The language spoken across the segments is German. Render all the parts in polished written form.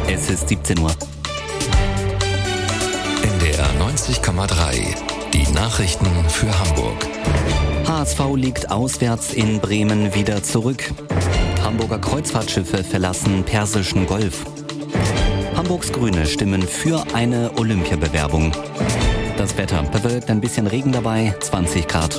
Es ist 17 Uhr. NDR 90,3. Die Nachrichten für Hamburg. HSV liegt auswärts in Bremen wieder zurück. Hamburger Kreuzfahrtschiffe verlassen Persischen Golf. Hamburgs Grüne stimmen für eine Olympiabewerbung. Das Wetter bewölkt, ein bisschen Regen dabei, 20 Grad.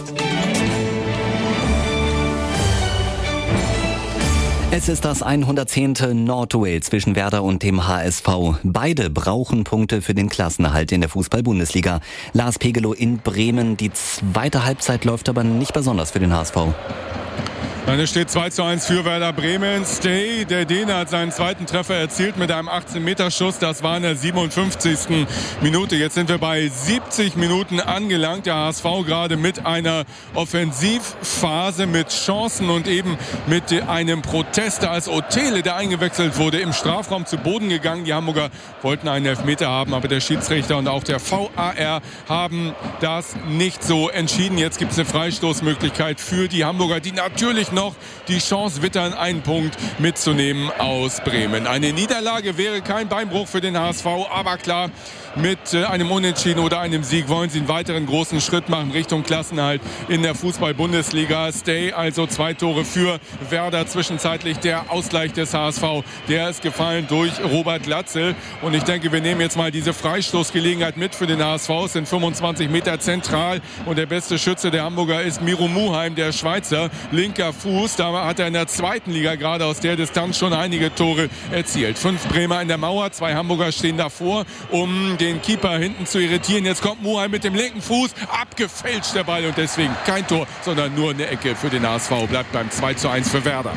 Es ist das 110. Nordduell zwischen Werder und dem HSV. Beide brauchen Punkte für den Klassenerhalt in der Fußball-Bundesliga. Lars Pegelow in Bremen. Die zweite Halbzeit läuft aber nicht besonders für den HSV. Es steht 2:1 für Werder Bremen. Stay, der Däne, hat seinen zweiten Treffer erzielt mit einem 18-Meter-Schuss. Das war in der 57. Minute. Jetzt sind wir bei 70 Minuten angelangt. Der HSV gerade mit einer Offensivphase, mit Chancen und eben mit einem Protest, als Othele, der eingewechselt wurde, im Strafraum zu Boden gegangen. Die Hamburger wollten einen Elfmeter haben, aber der Schiedsrichter und auch der VAR haben das nicht so entschieden. Jetzt gibt es eine Freistoßmöglichkeit für die Hamburger, die natürlich noch die Chance wittern, einen Punkt mitzunehmen aus Bremen. Eine Niederlage wäre kein Beinbruch für den HSV, aber klar, mit einem Unentschieden oder einem Sieg wollen sie einen weiteren großen Schritt machen Richtung Klassenerhalt in der Fußball-Bundesliga. Stay, also 2 Tore für Werder. Zwischenzeitlich der Ausgleich des HSV, der ist gefallen durch Robert Glatzel. Und ich denke, wir nehmen jetzt mal diese Freistoßgelegenheit mit für den HSV. Es sind 25 Meter zentral und der beste Schütze der Hamburger ist Miro Muheim, der Schweizer. Linker Fuß, da hat er in der zweiten Liga gerade aus der Distanz schon einige Tore erzielt. 5 Bremer in der Mauer, 2 Hamburger stehen davor, um den Keeper hinten zu irritieren. Jetzt kommt Muheim mit dem linken Fuß, abgefälscht der Ball und deswegen kein Tor, sondern nur eine Ecke für den HSV. Bleibt beim 2:1 für Werder.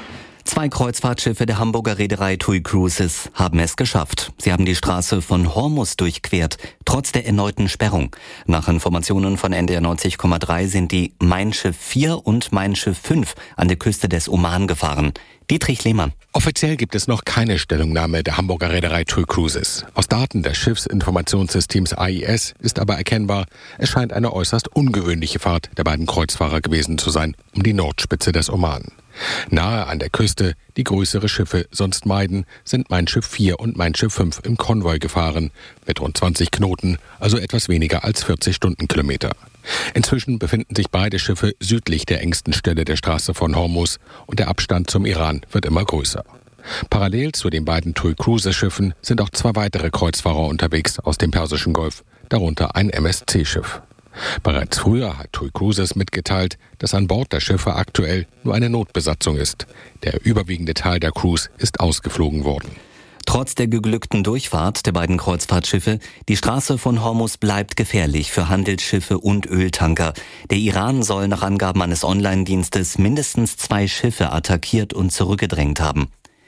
2 Kreuzfahrtschiffe der Hamburger Reederei TUI Cruises haben es geschafft. Sie haben die Straße von Hormuz durchquert, trotz der erneuten Sperrung. Nach Informationen von NDR 90,3 sind die Mein Schiff 4 und Mein Schiff 5 an der Küste des Oman gefahren. Dietrich Lehmann. Offiziell gibt es noch keine Stellungnahme der Hamburger Reederei TUI Cruises. Aus Daten des Schiffsinformationssystems AIS ist aber erkennbar, es scheint eine äußerst ungewöhnliche Fahrt der beiden Kreuzfahrer gewesen zu sein, um die Nordspitze des Oman. Nahe an der Küste, die größere Schiffe sonst meiden, sind Mein Schiff 4 und Mein Schiff 5 im Konvoi gefahren, mit rund 20 Knoten, also etwas weniger als 40 Stundenkilometer. Inzwischen befinden sich beide Schiffe südlich der engsten Stelle der Straße von Hormuz und der Abstand zum Iran wird immer größer. Parallel zu den beiden TUI Cruises Schiffen sind auch 2 weitere Kreuzfahrer unterwegs aus dem Persischen Golf, darunter ein MSC-Schiff. Bereits früher hat TUI Cruises mitgeteilt, dass an Bord der Schiffe aktuell nur eine Notbesatzung ist. Der überwiegende Teil der Crews ist ausgeflogen worden. Trotz der geglückten Durchfahrt der beiden Kreuzfahrtschiffe, die Straße von Hormuz bleibt gefährlich für Handelsschiffe und Öltanker. Der Iran soll nach Angaben eines Online-Dienstes mindestens 2 Schiffe attackiert und zurückgedrängt haben.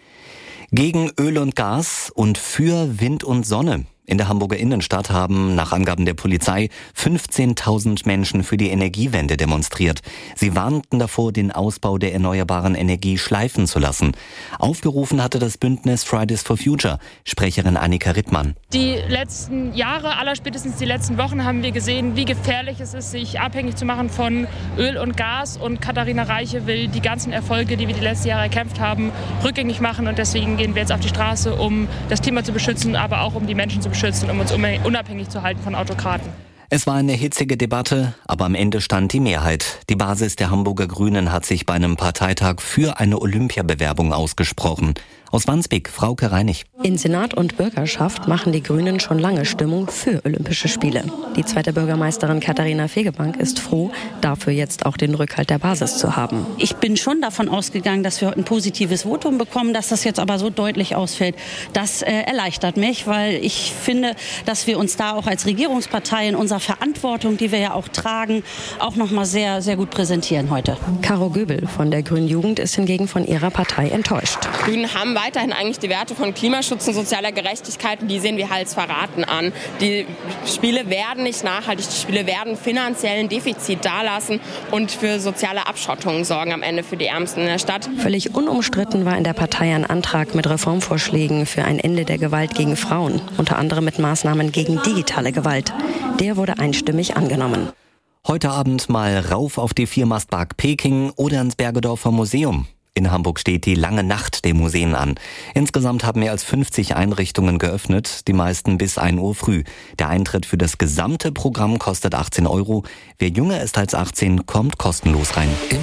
Gegen Öl und Gas und für Wind und Sonne. In der Hamburger Innenstadt haben nach Angaben der Polizei 15.000 Menschen für die Energiewende demonstriert. Sie warnten davor, den Ausbau der erneuerbaren Energie schleifen zu lassen. Aufgerufen hatte das Bündnis Fridays for Future, Sprecherin Annika Rittmann. Die letzten Jahre, allerspätestens die letzten Wochen, haben wir gesehen, wie gefährlich es ist, sich abhängig zu machen von Öl und Gas. Und Katharina Reiche will die ganzen Erfolge, die wir die letzten Jahre erkämpft haben, rückgängig machen. Und deswegen gehen wir jetzt auf die Straße, um das Klima zu beschützen, aber auch um die Menschen zu beschützen, um uns unabhängig zu halten von Autokraten. Es war eine hitzige Debatte, aber am Ende stand die Mehrheit. Die Basis der Hamburger Grünen hat sich bei einem Parteitag für eine Olympiabewerbung ausgesprochen. Aus Wandsbek, Frauke Reinig. In Senat und Bürgerschaft machen die Grünen schon lange Stimmung für Olympische Spiele. Die zweite Bürgermeisterin Katharina Fegebank ist froh, dafür jetzt auch den Rückhalt der Basis zu haben. Ich bin schon davon ausgegangen, dass wir heute ein positives Votum bekommen. Dass das jetzt aber so deutlich ausfällt, das erleichtert mich, weil ich finde, dass wir uns da auch als Regierungspartei in unserer Verantwortung, die wir ja auch tragen, auch noch mal sehr, sehr gut präsentieren heute. Caro Göbel von der Grünen Jugend ist hingegen von ihrer Partei enttäuscht. Grünen haben weiterhin eigentlich die Werte von Klimaschutz und sozialer Gerechtigkeit, und die sehen wir als verraten an. Die Spiele werden nicht nachhaltig, die Spiele werden finanziell ein Defizit dalassen und für soziale Abschottung sorgen am Ende für die Ärmsten in der Stadt. Völlig unumstritten war in der Partei ein Antrag mit Reformvorschlägen für ein Ende der Gewalt gegen Frauen, unter anderem mit Maßnahmen gegen digitale Gewalt. Der wurde einstimmig angenommen. Heute Abend mal rauf auf die Viermastpark Peking oder ins Bergedorfer Museum. In Hamburg steht die lange Nacht der Museen an. Insgesamt haben mehr als 50 Einrichtungen geöffnet, die meisten bis 1 Uhr früh. Der Eintritt für das gesamte Programm kostet 18 €. Wer jünger ist als 18, kommt kostenlos rein.